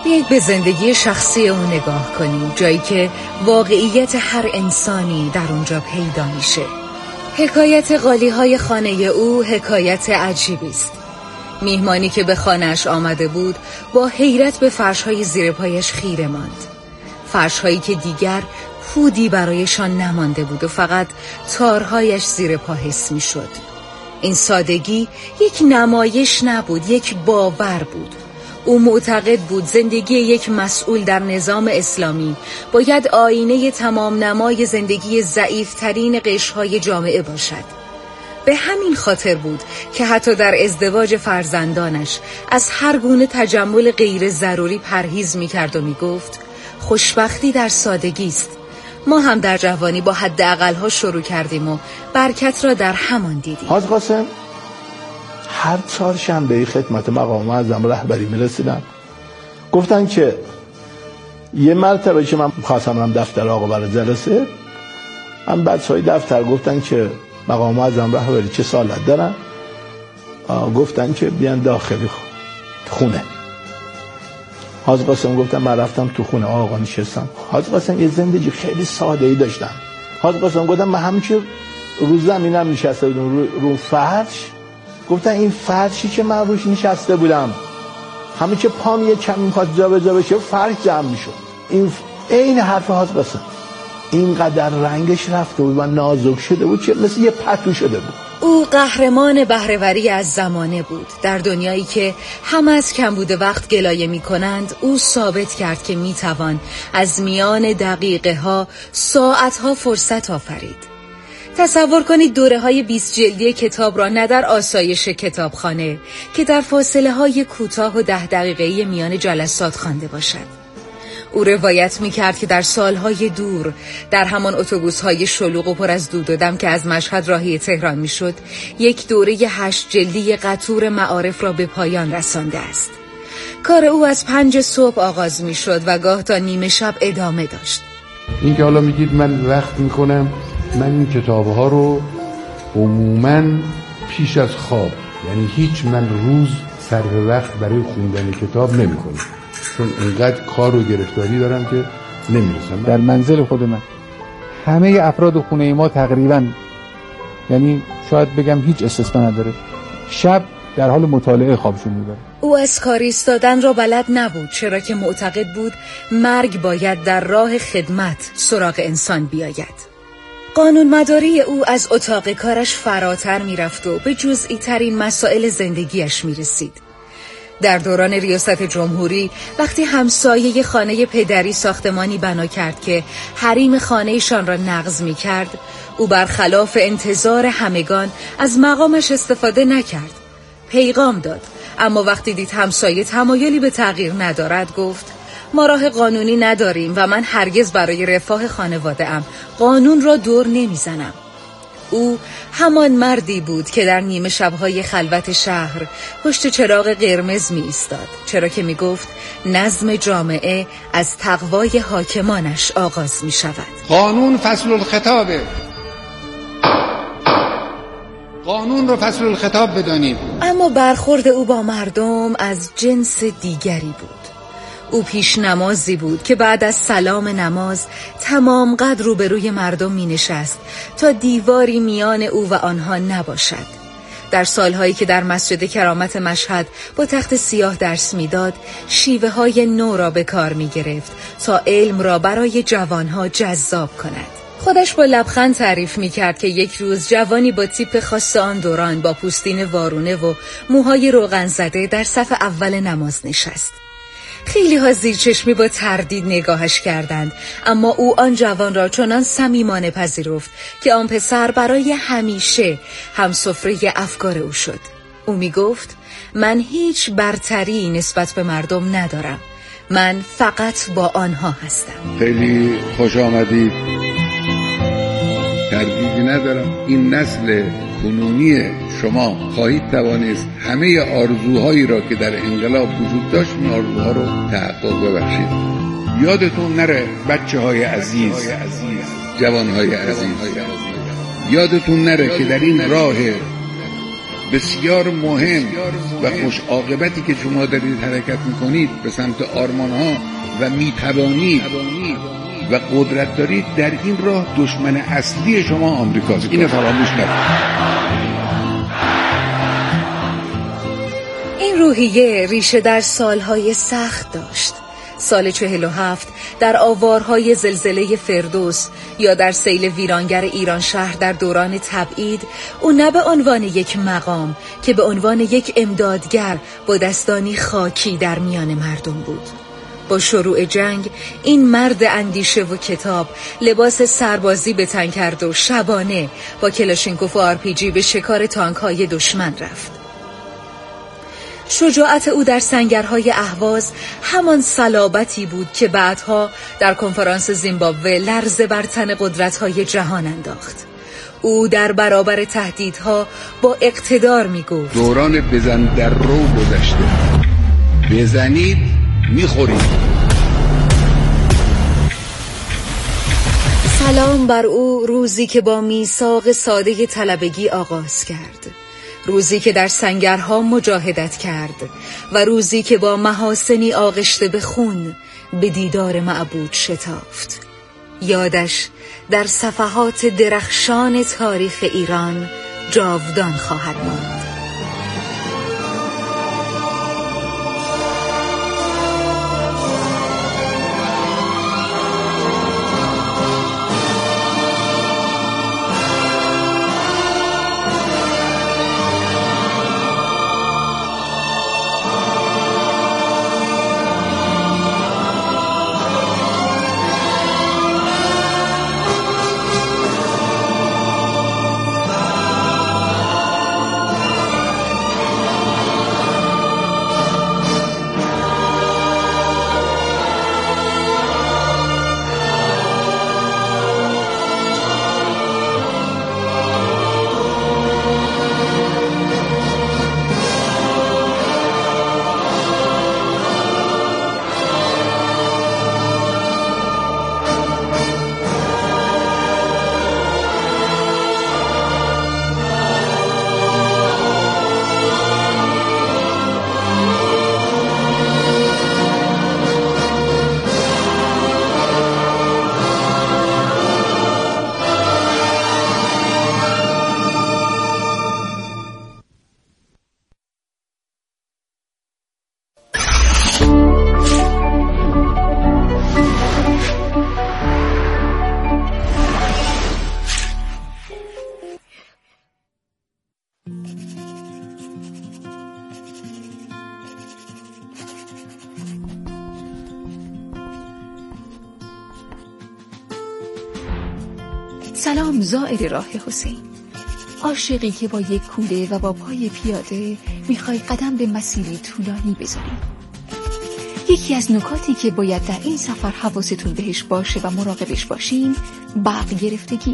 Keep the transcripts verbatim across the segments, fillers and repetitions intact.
بیایید به زندگی شخصی او نگاه کنیم، جایی که واقعیت هر انسانی در اونجا پیدا میشه. حکایت قالی‌های خانه او حکایت عجیبی است. میهمانی که به خانه‌اش آمده بود با حیرت به فرش‌های زیر پایش خیره ماند. فرش‌هایی که دیگر پودی برایشان نمانده بود و فقط تارهایش زیر پا حس می‌شد. این سادگی یک نمایش نبود، یک باور بود. او معتقد بود زندگی یک مسئول در نظام اسلامی باید آینه تمام نمای زندگی ضعیف‌ترین قشرهای جامعه باشد. به همین خاطر بود که حتی در ازدواج فرزندانش از هر گونه تجمل غیر ضروری پرهیز می‌کرد و می‌گفت خوشبختی در سادگی است. ما هم در جوانی با حداقل‌ها شروع کردیم و برکت را در همان دیدیم. حاج قاسم هر چهارشنبه خدمت مقام معظم رهبری می‌رسیدن. گفتن که یه مرتبه که من خواستم برم دفتر آقا برای جلسه، هم بچه‌های دفتر گفتن که مقام معظم رهبری چه سالت دارن؟ گفتن که بیان داخلی خونه. حاج قاسم گفتم من رفتم تو خونه آقا نشستم. حاج قاسم یه زندگی خیلی ساده ای داشتن. حاج قاسم گفتم من همین که رو زمینم نشسته بودم رو, رو فرش، گفتن این فرشی که من روش نشسته بودم همین که پام یه کمی میخواد جا به جا بشه فرش جمع میشد. این این حرف حاج قاسم اینقدر رنگش رفته بود و نازک شده بود که مثل یه پتو شده بود. او قهرمان بهره‌وری از زمانه بود. در دنیایی که همه از کمبود وقت گلایه می کنند، او ثابت کرد که می توان از میان دقیقه ها ساعت ها فرصت آفرید. تصور کنید دوره های بیست جلدی کتاب را نه در آسایش کتابخانه که در فاصله های کوتاه و ده دقیقه‌ای میان جلسات خوانده باشد. او روایت می‌کرد که در سالهای دور در همان اتوبوس‌های شلوغ و پر از دود و دم که از مشهد راهی تهران می‌شد، یک دوره هشت جلدی قطور معارف را به پایان رسانده است. کار او از پنج صبح آغاز می‌شد و گاه تا نیمه شب ادامه داشت. این که حالا میگید من وقت می‌کنم، من این کتاب‌ها رو عموماً پیش از خواب، یعنی هیچ من روز صرف وقت برای خوندن کتاب نمی‌کنم، چون اینقدر کار و گرفتاری دارم که نمیرسم. در منزل خود من همه افراد خونه ما تقریبا، یعنی شاید بگم هیچ استثنا نداره، شب در حال مطالعه خوابشون میبره. او از کار ایستادن را بلد نبود، چرا که معتقد بود مرگ باید در راه خدمت سراغ انسان بیاید. قانون مداری او از اتاق کارش فراتر میرفت و به جزئی ترین مسائل زندگیش میرسید. در دوران ریاست جمهوری وقتی همسایه خانه پدری ساختمانی بنا کرد که حریم خانه‌شان را نقض می کرد، او برخلاف انتظار همگان از مقامش استفاده نکرد. پیغام داد، اما وقتی دید همسایه تمایلی به تغییر ندارد گفت ما راه قانونی نداریم و من هرگز برای رفاه خانواده ام قانون را دور نمیزنم. او همان مردی بود که در نیمه شب‌های خلوت شهر پشت چراغ قرمز می ایستاد، چرا که می گفت نظم جامعه از تقوای حاکمانش آغاز می شود. قانون فصل الخطابه، قانون رو فصل الخطاب بدانیم. اما برخورد او با مردم از جنس دیگری بود. او پیش نمازی بود که بعد از سلام نماز تمام قد روبروی مردم می نشست تا دیواری میان او و آنها نباشد. در سالهایی که در مسجد کرامت مشهد با تخت سیاه درس میداد، شیوه های نو را به کار می گرفت تا علم را برای جوانها جذاب کند. خودش با لبخند تعریف می کرد که یک روز جوانی با تیپ خاص آن دوران با پوستین وارونه و موهای روغن زده در صف اول نماز نشست. خیلی ها زیر چشمی با تردید نگاهش کردند، اما او آن جوان را چنان صمیمانه پذیرفت که آن پسر برای همیشه همسفره افکار او شد. او می گفت من هیچ برتری نسبت به مردم ندارم، من فقط با آنها هستم. خیلی خوش آمدید. تردیدی ندارم این نسل کنونی شما خواهید توانست همه آرزوهایی را که در انقلاب وجود داشت این آرزوها رو تحقق ببخشید. یادتون نره بچه های عزیز، جوان های عزیز، یادتون نره که در این راه بسیار مهم و خوش عاقبتی که شما دارید حرکت میکنید به سمت آرمانها و میتوانید و قدرت دارید، در این راه دشمن اصلی شما آمریکاست. اینو فراموش نکنید. این روحیه ریشه در سالهای سخت داشت. سال چهل و هفت در آوارهای زلزله فردوس یا در سیل ویرانگر ایران شهر در دوران تبعید، او نه به عنوان یک مقام که به عنوان یک امدادگر با دستانی خاکی در میان مردم بود. با شروع جنگ این مرد اندیشه و کتاب لباس سربازی به تن کرد و شبانه با کلاشینکوف و آر پی جی به شکار تانک‌های دشمن رفت. شجاعت او در سنگرهای اهواز همان صلابتی بود که بعدها در کنفرانس زیمبابوه لرزه بر تن قدرت‌های جهان انداخت. او در برابر تهدیدها با اقتدار می‌گفت دوران بزن در رو گذشته، بزنید می‌خورید. سلام بر او، روزی که با میثاق ساده طلبگی آغاز کرد، روزی که در سنگرها مجاهدت کرد و روزی که با محاسنی آغشته به خون به دیدار معبود شتافت. یادش در صفحات درخشان تاریخ ایران جاودان خواهد ماند. سلام زائر راه حسین، عاشقی که با یک کوله و با پای پیاده میخوای قدم به مسیری طولانی بذاری. یکی از نکاتی که باید در این سفر حواستون بهش باشه و مراقبش باشین برق گرفتگیه.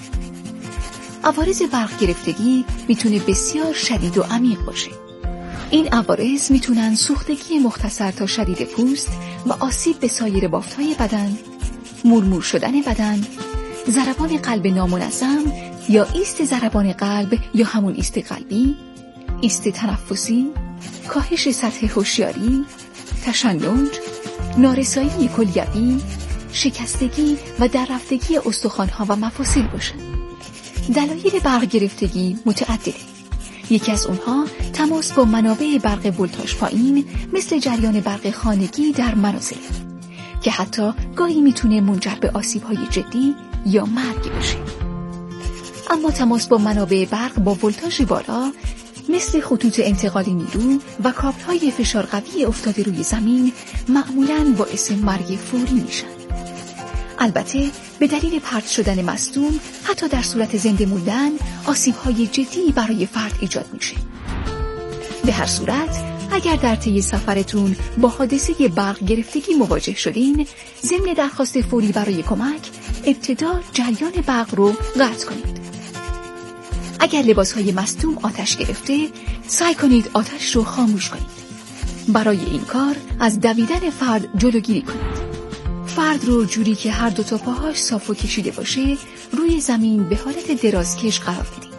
عوارض برق گرفتگی میتونه بسیار شدید و عمیق باشه. این عوارض میتونن سوختگی مختصر تا شدید پوست و آسیب به سایر بافت‌های بدن، مورمور شدن بدن، ضربان قلب نامنظم یا ایست ضربان قلب یا همون ایست قلبی، ایست تنفسی، کاهش سطح هوشیاری، تشنج، نارسایی کلیوی، شکستگی و در رفتگی استخوان‌ها و مفاصل باشن. دلایل برق گرفتگی متعدده. یکی از اونها تماس با منابع برق ولتاژ پایین مثل جریان برق خانگی در منازل که حتی گاهی میتونه منجر به آسیب‌های جدی یا مرگ بشه. اما تماس با منابع برق با ولتاژ بالا مثل خطوط انتقال نیرو و کابل‌های فشار قوی افتاده روی زمین معمولاً باعث مرگ فوری میشن. البته به دلیل پرت شدن مصدوم حتی در صورت زنده موندن آسیب‌های جدی برای فرد ایجاد میشه. به هر صورت اگر در طی سفرتون با حادثه برق گرفتگی مواجه شدین، ضمن درخواست فوری برای کمک، ابتدا جریان برق رو قطع کنید. اگر لباسهای مصدوم آتش گرفته، سعی کنید آتش رو خاموش کنید. برای این کار از دویدن فرد جلوگیری کنید. فرد رو جوری که هر دو تا پاهاش صاف و کشیده باشه روی زمین به حالت درازکش قرار بدید.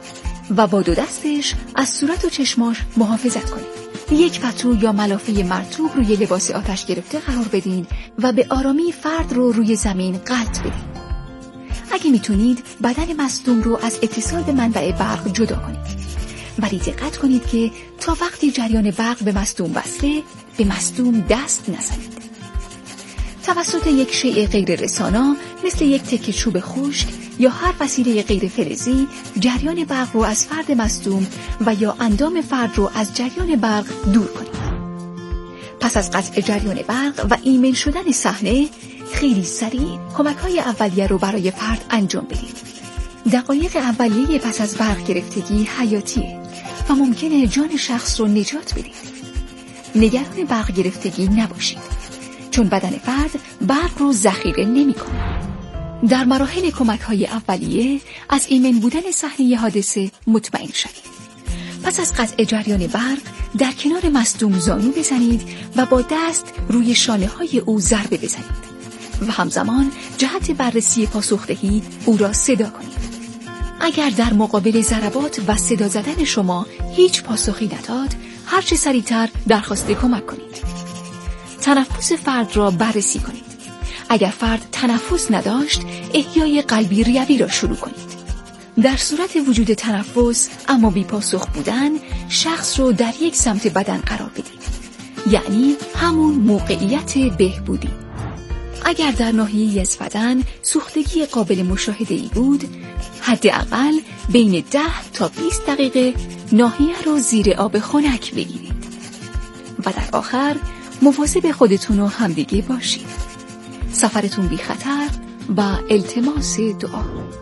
و با دو دستش از صورت و چشماش محافظت کنید. یک پتو یا ملافه مرطوب روی لباس آتش گرفته قرار بدین و به آرامی فرد رو روی زمین قلط بدین. اگه میتونید بدن مصدوم رو از اتصال به منبع برق جدا کنید. ولی دقت کنید که تا وقتی جریان برق به مصدوم وصله، به مصدوم دست نزنید. توسط یک شیء غیر رسانا مثل یک تکه چوب خشک یا هر وسیله غیر فلزی جریان برق رو از فرد مصدوم و یا اندام فرد رو از جریان برق دور کنید. پس از قطع جریان برق و ایمن شدن صحنه، خیلی سریع کمک‌های اولیه رو برای فرد انجام بدید. دقایق اولیه پس از برق گرفتگی حیاتیه و ممکنه جان شخص رو نجات بدید. نگران برق گرفتگی نباشید، چون بدن فرد برق رو ذخیره نمی‌کنه. در مراحل کمک‌های اولیه از ایمن بودن صحنه حادثه مطمئن شوید. پس از قطع جریان برق در کنار مصدوم زانو بزنید و با دست روی شانه‌های او ضربه بزنید و همزمان جهت بررسی پاسخدهی او را صدا کنید. اگر در مقابل ضربات و صدا زدن شما هیچ پاسخی نداد، هر چه سریعتر درخواست کمک کنید. تنفس فرد را بررسی کنید. اگر فرد تنفس نداشت، احیای قلبی ریوی را شروع کنید. در صورت وجود تنفس اما بی پاسخ بودن، شخص رو در یک سمت بدن قرار بدید، یعنی همون موقعیت بهبودی. اگر در ناحیه‌ای از بدن سوختگی قابل مشاهده‌ای بود، حداقل بین ده تا بیست دقیقه ناحیه رو زیر آب خنک بگیرید و در آخر مواظب خودتون و همدیگه باشید. سفرتون بی خطر و التماس دعا.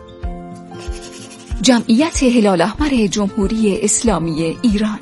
جمعیت هلال احمر جمهوری اسلامی ایران.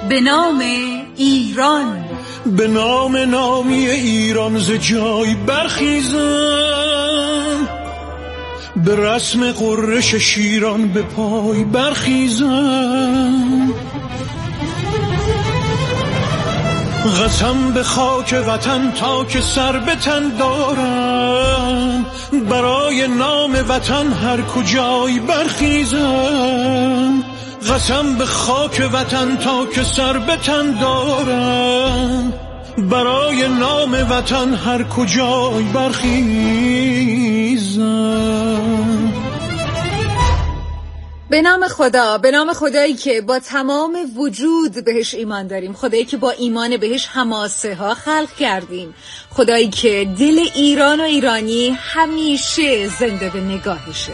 به نام ایران. به نام نامی ایران ز جای برخیزم، به رسم قرش شیران به پای برخیزم. قسم به خاک وطن تا که سر به تن دارم، برای نام وطن هر کجای برخیزم. قسم به خاک وطن تا که سر به تن دارم، برای نام وطن هر کجای برخیزم. به نام خدا، به نام خدایی که با تمام وجود بهش ایمان داریم، خدایی که با ایمان بهش حماسه ها خلق کردیم، خدایی که دل ایران و ایرانی همیشه زنده به نگاهشه.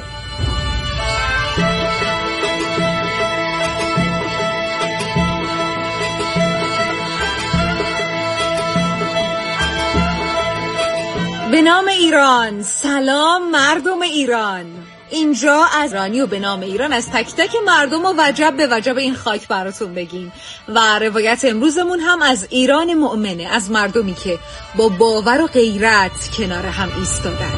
به نام ایران، سلام مردم ایران. اینجا از ایرانی و به نام ایران از تک تک مردم و وجب به وجب این خاک براتون بگیم و روایت امروزمون هم از ایران مؤمنه، از مردمی که با باور و غیرت کنار هم ایستادن.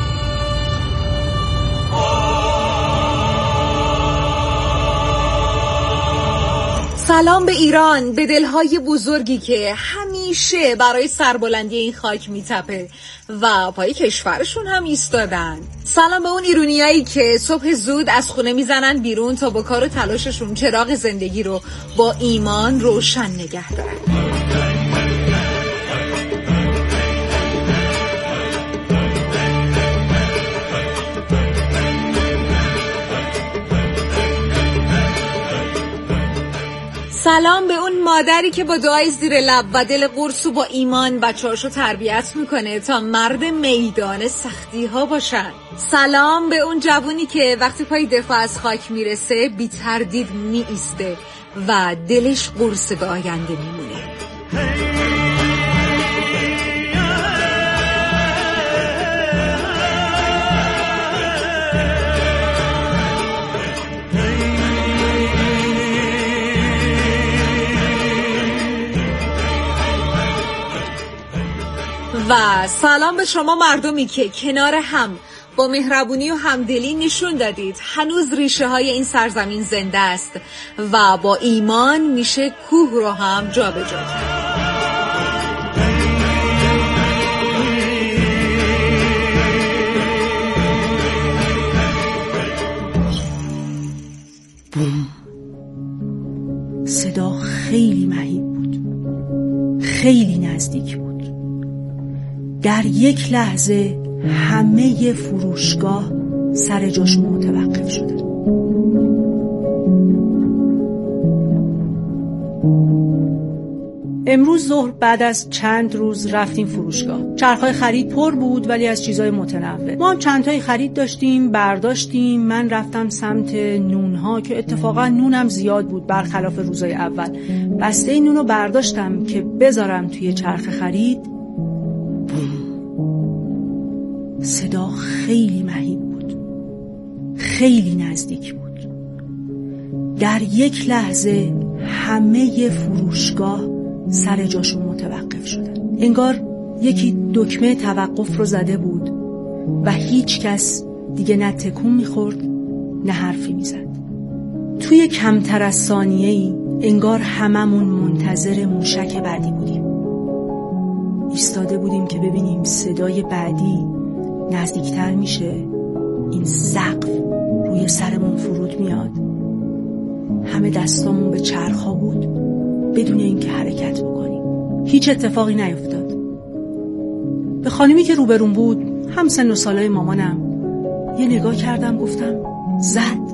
سلام به ایران، به دلهای بزرگی که همیشه برای سربلندی این خاک میتپه و پای کشورشون هم ایستادن. سلام به اون ایرانیایی که صبح زود از خونه میزنن بیرون تا با کار و تلاششون چراغ زندگی رو با ایمان روشن نگه دارن. سلام به اون مادری که با دعای زیر لب و دل قرص و با ایمان بچه‌هاشو تربیت میکنه تا مرد میدان سختی ها باشن. سلام به اون جوونی که وقتی پای دفاع از خاک میرسه بی تردید می ایسته و دلش قرص به آینده میمونه. و سلام به شما مردمی که کنار هم با مهربونی و همدلی نشون دادید هنوز ریشه های این سرزمین زنده است و با ایمان میشه کوه رو هم جا به جا کرد. بوم. صدا خیلی مهیب بود، خیلی نزدیک بود. در یک لحظه همه فروشگاه سر جاشون متوقف شدن. امروز ظهر بعد از چند روز رفتیم فروشگاه. چرخهای خرید پر بود ولی از چیزای متنوع. ما هم چند تایی خرید داشتیم، برداشتیم. من رفتم سمت نونها که اتفاقا نونم زیاد بود برخلاف روزای اول. بسته نونو برداشتم که بذارم توی چرخ خرید. صدا خیلی مهیب بود، خیلی نزدیک بود. در یک لحظه همه فروشگاه سر جاشون متوقف شدن. انگار یکی دکمه توقف رو زده بود و هیچ کس دیگه نه تکون میخورد نه حرفی میزد. توی کمتر از ثانیه‌ای انگار هممون منتظر موشک بعدی بودیم. ایستاده بودیم که ببینیم صدای بعدی نزدیکتر میشه، این سقف روی سرمون فرود میاد. همه دستامون به چرخا بود بدون اینکه حرکت بکنیم. هیچ اتفاقی نیفتاد. به خانمی که روبرون بود، هم سن و سالای مامانم، یه نگاه کردم، گفتم زد.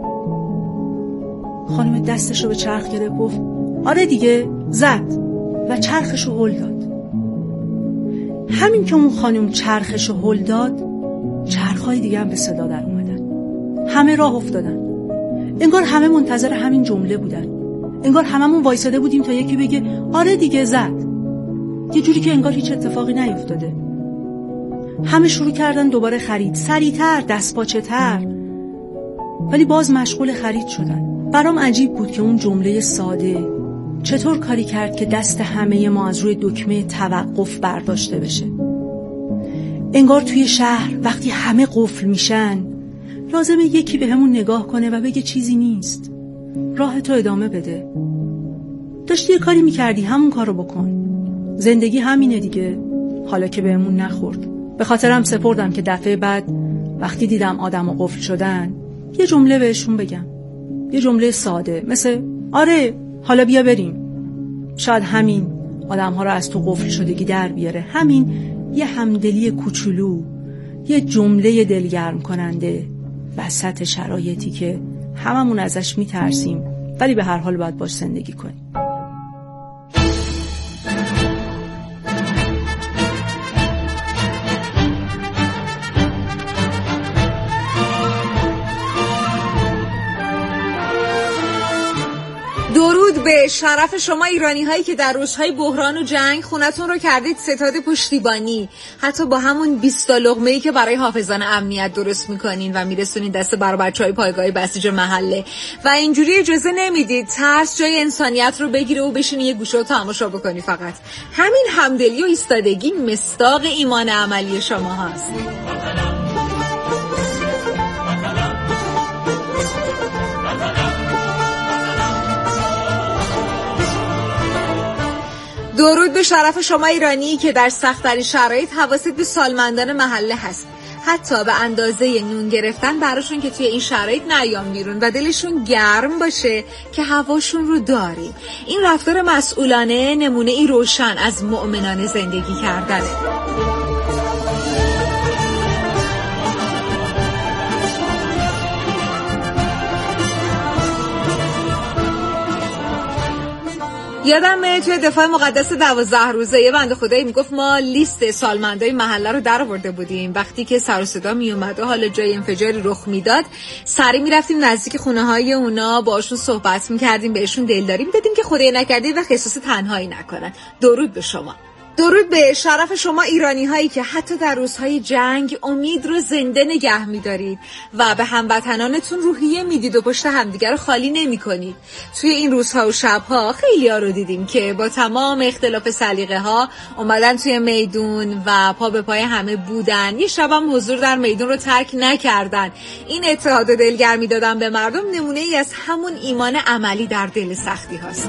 خانم دستشو به چرخ گرفت، گفت آره دیگه زد و چرخشو هل داد. همین که اون خانم چرخشو هل داد، چرخهای دیگه هم به صدا در اومدن. همه راه افتادن. انگار همه منتظر همین جمله بودن. انگار هممون وایساده بودیم تا یکی بگه آره دیگه زد. یه جوری که انگار هیچ اتفاقی نیفتاده. همه شروع کردن دوباره خرید، سریعتر، دستپاچه‌تر، ولی باز مشغول خرید شدن. برام عجیب بود که اون جمله ساده چطور کاری کرد که دست همه ما از روی دکمه توقف برداشته بشه؟ انگار توی شهر وقتی همه قفل میشن لازمه یکی به همون نگاه کنه و بگه چیزی نیست، راه تو ادامه بده. داشتی یه کاری میکردی، همون کارو بکن. زندگی همینه دیگه، حالا که بهمون نخورد. به خاطرم سپردم که دفعه بعد وقتی دیدم آدمو قفل شدن یه جمله بهشون بگم، یه جمله ساده مثل آره حالا بیا بریم. شاید همین آدم‌ها رو از تو قفل شدگی در بیاره. همین یه همدلی کوچولو، یه جمله دلگرم کننده وسط شرایطی که هممون ازش میترسیم ولی به هر حال باید باش زندگی کنیم. درود به شرف شما ایرانی هایی که در روزهای بحران و جنگ خونتون رو کردید ستاد پشتیبانی، حتی با همون بیست لقمه‌ای که برای حافظان امنیت درست میکنین و میرسونید دست برای بچهای پایگاه بسیج محله و اینجوری اجازه نمیدید ترس جای انسانیت رو بگیره و بشینی یه گوشه و تماشا بکنی. فقط همین همدلی و ایستادگی مصداق ایمان عملی شما هست. درود به شرف شما ایرانی که در سخت‌ترین شرایط حواست به سالمندان محله هست، حتی به اندازه نون گرفتن براشون که توی این شرایط نیام بیرون و دلشون گرم باشه که هواشون رو داری. این رفتار مسئولانه نمونه ای روشن از مؤمنان زندگی کردنه. یادم توی دفاع مقدس دوازده روزه یه بنده خدایی میگفت ما لیست سالمندای محله رو در آورده بودیم. وقتی که سر و صدا می اومد و حالا جای انفجاری رخ میداد سریع میرفتیم نزدیک خونه های اونا، باشون صحبت میکردیم، بهشون دلداری میدادیم که خدای نکرده و خصوص تنهایی نکنن. درود به شما. درود به شرف شما ایرانی هایی که حتی در روزهای جنگ امید رو زنده نگه می‌دارید و به هموطنانتون روحیه میدید و پشت همدیگر رو خالی نمی کنید. توی این روزها و شبها خیلی ها رو دیدیم که با تمام اختلاف سلیقه ها اومدن توی میدون و پا به پای همه بودن. یه شبم حضور در میدون رو ترک نکردن. این اتحاد و دلگرمی دادن به مردم نمونه ای از همون ایمان عملی در دل سختی هاست.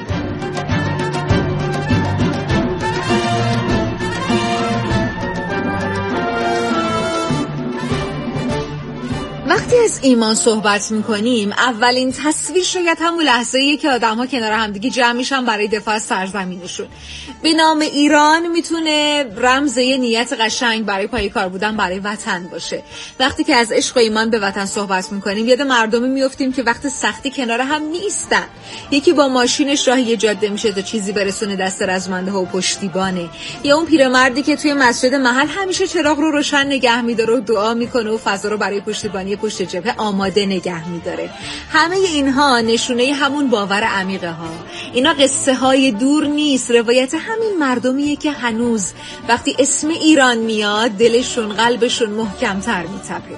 وقتی از ایمان صحبت میکنیم اولین تصویر شاید همون لحظه‌ایه که آدم‌ها کنار همدیگه جمع میشن برای دفاع از سرزمینشون. به نام ایران میتونه رمز یه نیت قشنگ برای پای کار بودن برای وطن باشه. وقتی که از عشق و ایمان به وطن صحبت میکنیم یاد مردمی میافتیم که وقت سختی کنار هم نیستن. یکی با ماشینش راه یه جاده میشه تا چیزی برسونه دست رزمنده‌ها و پشتیبانه، یا اون پیرمردی که توی مسجد محل همیشه چراغ رو روشن نگه میداره و دعا میکنه و فضا رو برای پشتیبانی پشت جبهه آماده نگه می‌داره. همه اینها نشونه همون باور عمیقه ها. اینا قصه های دور نیست، روایت همین مردمیه که هنوز وقتی اسم ایران میاد دلشون قلبشون محکم‌تر میتپه.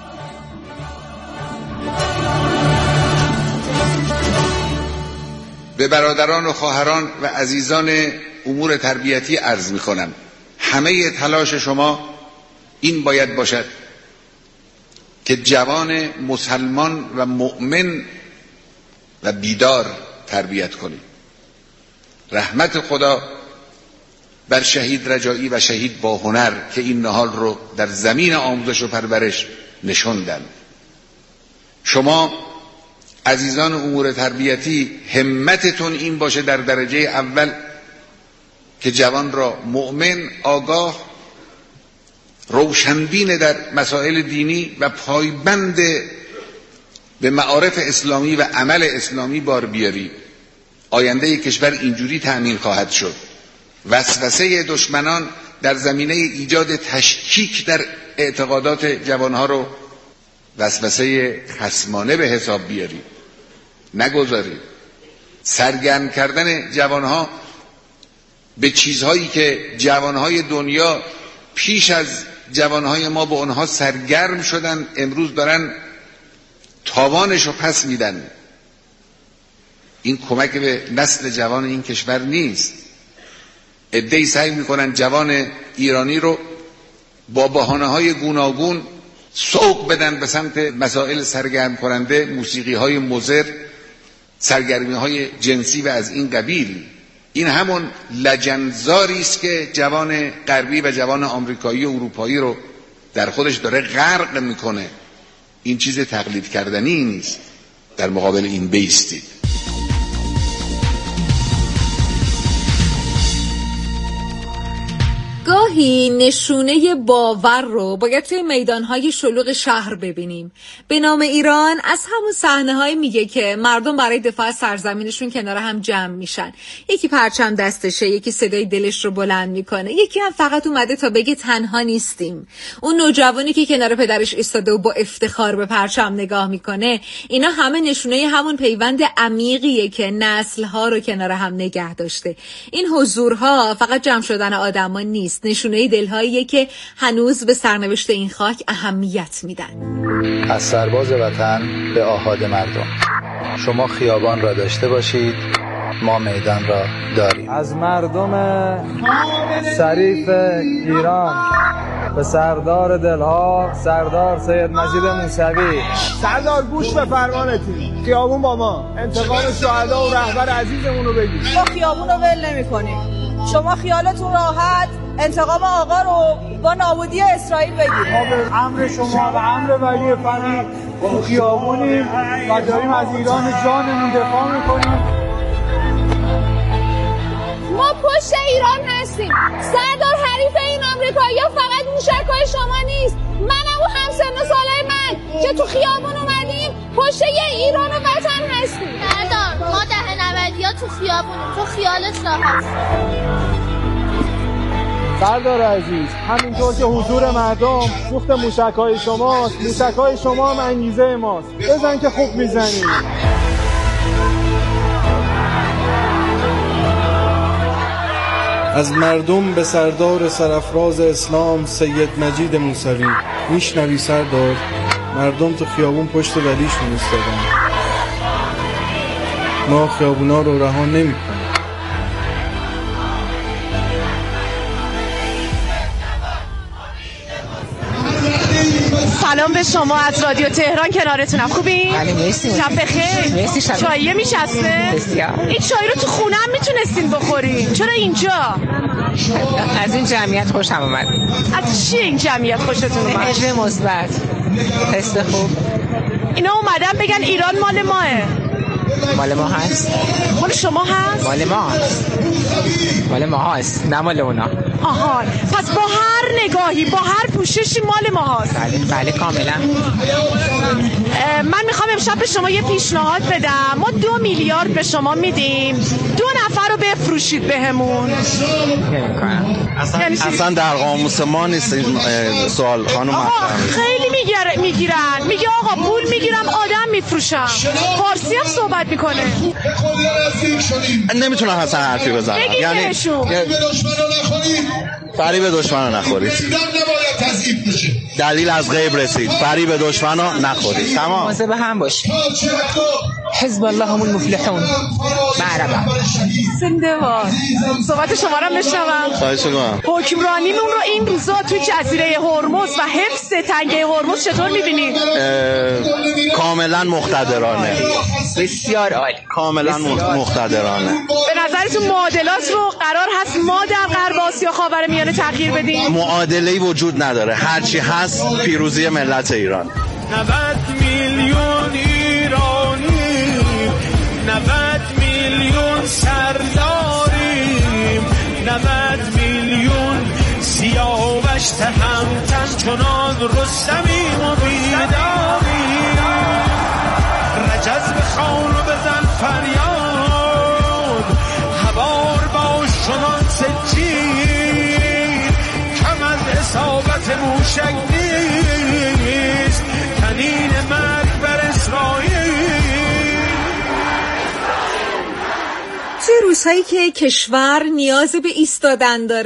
به برادران و خواهران و عزیزان امور تربیتی عرض می‌کنم همه تلاش شما این باید باشد که جوان مسلمان و مؤمن و بیدار تربیت کنید. رحمت خدا بر شهید رجایی و شهید با هنر که این نهال رو در زمین آموزش و پرورش نشوندند. شما عزیزان امور تربیتی همتتون این باشه در درجه اول که جوان را مؤمن، آگاه، روشنبین در مسائل دینی و پایبند به معارف اسلامی و عمل اسلامی بار بیاری. آینده کشور اینجوری تأمین خواهد شد. وسوسه دشمنان در زمینه ایجاد تشکیک در اعتقادات جوانها رو وسوسه خصمانه به حساب بیاری، نگذاری. سرگرم کردن جوانها به چیزهایی که جوانهای دنیا پیش از جوانهای ما به اونها سرگرم شدن امروز دارن تاوانش رو پس میدن. این کمک به نسل جوان این کشور نیست. عده‌ای سعی میکنن جوان ایرانی رو با بهانه‌های گوناگون سوق بدن به سمت مسائل سرگرم کننده، موسیقی‌های مضر، سرگرمی‌های جنسی و از این قبیل. این همون لجنزاری است که جوان غربی و جوان آمریکایی و اروپایی رو در خودش داره غرق میکنه. این چیز تقلید کردنی نیست. در مقابل این بیستید. گاهی نشونه باور رو باید توی میدانهای شلوغ شهر ببینیم. به نام ایران از همون صحنه‌هایی میگه که مردم برای دفاع از سرزمینشون کنار هم جمع میشن. یکی پرچم دستشه، یکی صدای دلش رو بلند میکنه، یکی هم فقط اومده تا بگه تنها نیستیم. اون نوجوانی که کنار پدرش ایستاده و با افتخار به پرچم نگاه میکنه، اینا همه نشونه همون پیوند عمیقیه که نسل‌ها رو کنار هم نگه داشته. این حضورها فقط جمع شدن آدما نیست، نشونه دلهاییه که هنوز به سرنوشت این خاک اهمیت میدن. از سرباز وطن به آحاد مردم، شما خیابان را داشته باشید، ما میدان را داریم. از مردم شریف ایران به سردار دلها، سردار سید مجید موسوی. سردار گوش به فرمانتی، خیابون با ما، انتقام شهدا و رهبر عزیزمون رو بگیر. ما خیابون رو ول نمی‌کنیم. شما خیالتون راحت انتقام آقا رو با نابودی اسرائیل بگیرید. ما به امر شما و امر ولی فقیه با خیابونیم و داریم از ایران جانمون دفاع میکنیم. ما پشت ایران هستیم. سردار حریف این آمریکایی‌ها فقط موشک‌های شما نیست. منم و همسن و سالای من که تو خیابون اومدیم پشت یه ایران و وطن هستیم. سردار ما ده نودی‌ها تو خیابونیم، تو خیالت راحت. سردار عزیز، همینطور که حضور مردم سوخت موشک‌های شماست، موشک‌های شما هم انگیزه ماست. بزن که خوب میزنی. از مردم به سردار سرافراز اسلام سید مجید موسوی. میشنوی سردار؟ مردم تو خیابون پشت ولیشون ایستادن. ما خیابونا رو رها نمی‌کنیم. سلام به شما از رادیو تهران، کنارتونم. خوبین؟ بله مرسی. شب بخیر. مرسی. شب چایه میشسته؟ بسیار. این چای رو تو خونه هم میتونستین بخورین، چرا اینجا؟ از این جمعیت خوشم اومد. از چی این جمعیت خوشتون اومد؟ اجر مثبت، حس خوب. اینا اومدن بگن ایران مال ماه. مال ما هست. مال شما هست؟ مال ما هست. مال ما هست، نه مال اونا. آها، پس با هر نگاهی، با هر پوششی مال ما هست. بله بله کاملا. من میخوام امشب به شما یه پیشنهاد بدم. ما دو میلیارد به شما میدیم، دو نفر رو بفروشید بهمون. اصلا, یعنی اصلا در قاموس ما نیست این سوال خانم. آقا خیلی میگیرن میگیرن میگه آقا پول میگیرم آدم میفروشم. فارسی هم صحبت میکنه. نمیتونم اصلا حرفی بزنم. یعنی فریب دشمن رو نخورید. دلیل از غیب رسید. فریب دشمن رو نخورید. تمام. مواظب هم باش. حزب الله هم المفلحون. معربا. زنده باد. صحبت شما رو بشنوم. خواهش می‌کنم. حکمرانیمون رو این روزا تو جزیره هرمز و حفظ تنگه هرمز چطور می‌بینید؟ کاملا مقتدرانه. بسیار عالی. کاملا مقتدرانه. به نظرتون معادلات رو قرار هست ما در غرب آسیا خاورمیانه تغییر بدیم؟ معادله‌ای وجود نداره. هرچی هست پیروزی ملت ایران. نود میلیون ایرانی، نود میلیون سرداریم، نود میلیون سیاوش تهمتن چنان رستمیم و بیداریم. رجز به خان و بزن فریاد، هوار باش چنان سجید، کم از اصابت موشک نیست، تنین مرگ بر اسرائیل. توی روزهایی که کشور نیاز به ایستادن داره